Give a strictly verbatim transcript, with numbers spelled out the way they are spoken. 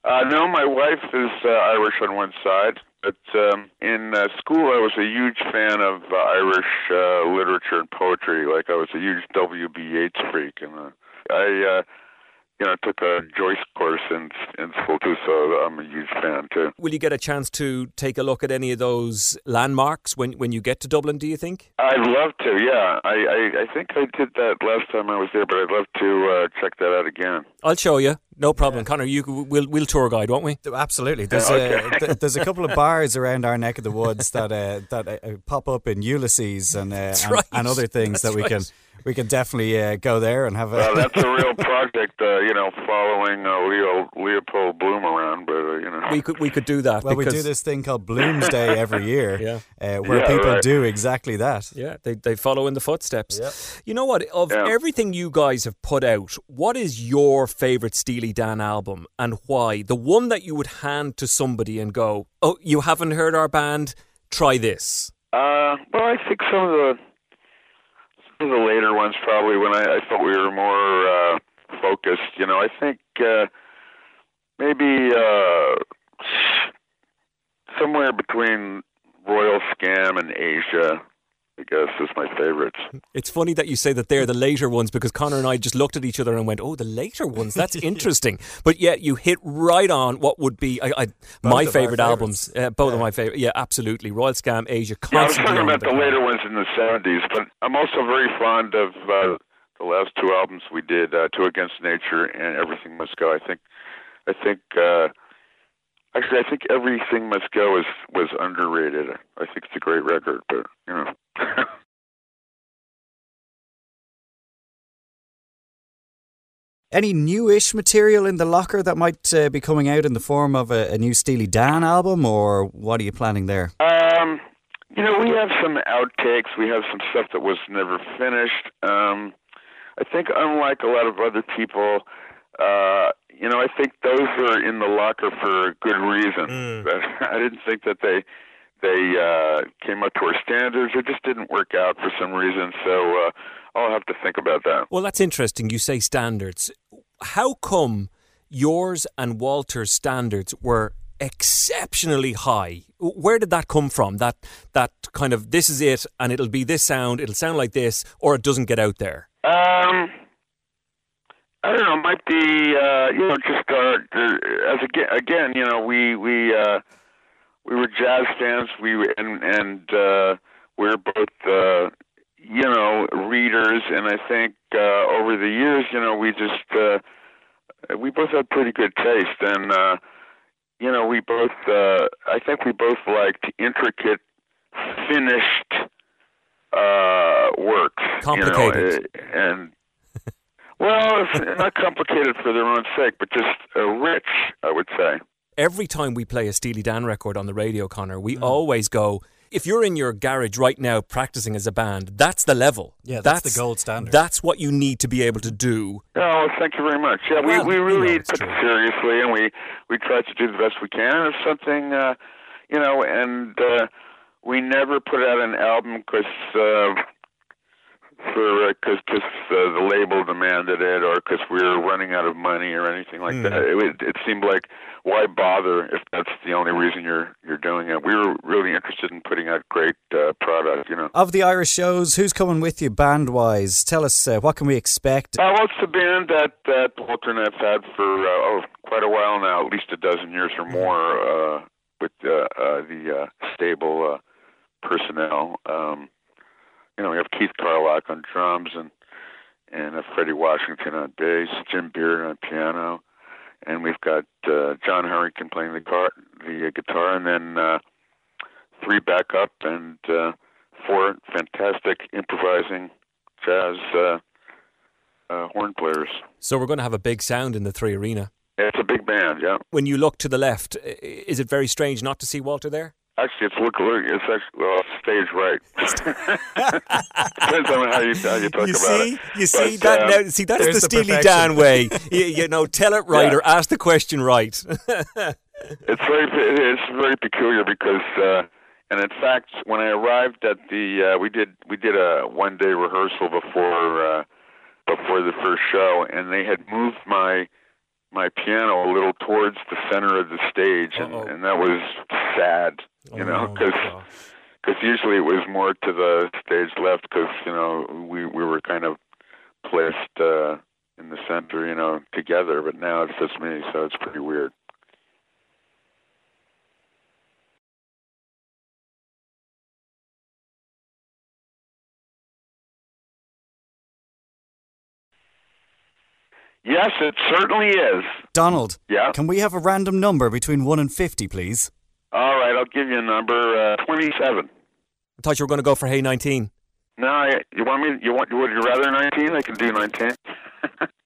Uh, no, my wife is uh, Irish on one side, but um, in uh, school I was a huge fan of uh, Irish uh, literature and poetry. Like I was a huge W B Yeats freak, and uh, I, uh, you know, took a Joyce course in in school too, so I'm a huge fan too. Will you get a chance to take a look at any of those landmarks when when you get to Dublin, do you think? I'd love to, yeah. I, I, I think I did that last time I was there, but I'd love to uh, check that out again. I'll show you. No problem. Yeah. Connor, you we'll, we'll tour guide, won't we? Absolutely. There's, okay. a, th- there's a couple of bars around our neck of the woods that uh, that uh, pop up in Ulysses and, uh, and, right. and other things that's that we right. can we can definitely uh, go there and have a... Well, that's a real project, uh, you know, following uh, Leo, Leopold Bloom around, but, uh, you know. We could we could do that. Well, we do this thing called Bloomsday every year, yeah. uh, where yeah, people right. do exactly that. Yeah, they they follow in the footsteps. Yep. You know what? Of yeah. everything you guys have put out, what is your favourite Steely Dan album and why? The one that you would hand to somebody and go, oh, you haven't heard our band? Try this. Uh, well, I think some of the some of the later ones probably when I, I thought we were more uh, focused. You know, I think uh, maybe uh, somewhere between Royal Scam and Asia, I guess, is my favorites. It's funny that you say that they're the later ones because Connor and I just looked at each other and went, oh, the later ones, that's interesting. But yet you hit right on what would be I, I, my favourite albums. Uh, both yeah. of my favourite. Yeah, absolutely. Royal Scam, Asia, constantly. Yeah, I was talking about the, the later ones in the seventies, but I'm also very fond of uh, the last two albums we did, uh, Two Against Nature and Everything Must Go. I think, I think, uh, actually, I think Everything Must Go is, was underrated. I think it's a great record, but, you know. Any newish material in the locker that might uh, be coming out in the form of a, a new Steely Dan album, or what are you planning there? Um, you know, we have some outtakes. We have some stuff that was never finished. Um, I think unlike a lot of other people, uh, you know, I think those are in the locker for a good reason. Mm. I didn't think that they they uh, came up to our standards. It just didn't work out for some reason. So uh, I'll have to think about that. Well, that's interesting. You say standards. How come yours and Walter's standards were exceptionally high? Where did that come from? That that kind of, this is it, and it'll be this sound, it'll sound like this, or it doesn't get out there? Um, I don't know. It might be, uh, you know, just uh, as again, again, you know, we we uh, we were jazz fans. We and and uh, we're both, uh, you know, readers, and I think uh, over the years, you know, we just uh, we both had pretty good taste, and uh, you know, we both, uh, I think we both liked intricate, finished uh, works, complicated, you know, and. Well, it's not complicated for their own sake, but just uh, rich, I would say. Every time we play a Steely Dan record on the radio, Connor, we mm. always go, if you're in your garage right now practicing as a band, that's the level. Yeah, that's, that's the gold standard. That's what you need to be able to do. Oh, well, thank you very much. Yeah, well, we, we really you know, took true. it seriously, and we, we tried to do the best we can. It's something, uh, you know, and uh, we never put out an album because... Uh, for because uh, uh, the label demanded it, or because we were running out of money, or anything like mm. that. It, it seemed like, why bother if that's the only reason you're you're doing it? We were really interested in putting out great uh, product, you know. Of the Irish shows, who's coming with you band wise? Tell us, uh, what can we expect? Uh, well, it's a band that that Walter and I've had for uh, oh quite a while now, at least a dozen years or more, uh, with uh, uh, the uh, stable uh, personnel. Um, You know, we have Keith Carlock on drums and and uh, Freddie Washington on bass, Jim Beard on piano, and we've got uh, John Harrington playing the car, the uh, guitar, and then uh, three backup and uh, four fantastic improvising jazz uh, uh, horn players. So we're going to have a big sound in the Three Arena. It's a big band, yeah. When you look to the left, is it very strange not to see Walter there? Actually, it's look. It's actually well, stage right. Depends on how you how you talk you about see, it. You see but, that um, now. See, that's the Steely perfection. Dan way. you, you know, tell it right yeah. or ask the question right. It's very it's very peculiar because, uh, and in fact, when I arrived at the, uh, we did we did a one day rehearsal before uh, before the first show, and they had moved my my piano a little towards the center of the stage, and, and that was sad, you oh, know, because because usually it was more to the stage left, because you know we we were kind of placed uh, in the center, you know, together. But now it's just me, so it's pretty weird. Yes, it certainly is. Donald, yeah? Can we have a random number between one and fifty, please? All right, I'll give you a number, uh, twenty-seven. I thought you were going to go for Hey nineteen. No, you want me, you want, would you rather nineteen? I can do nineteen.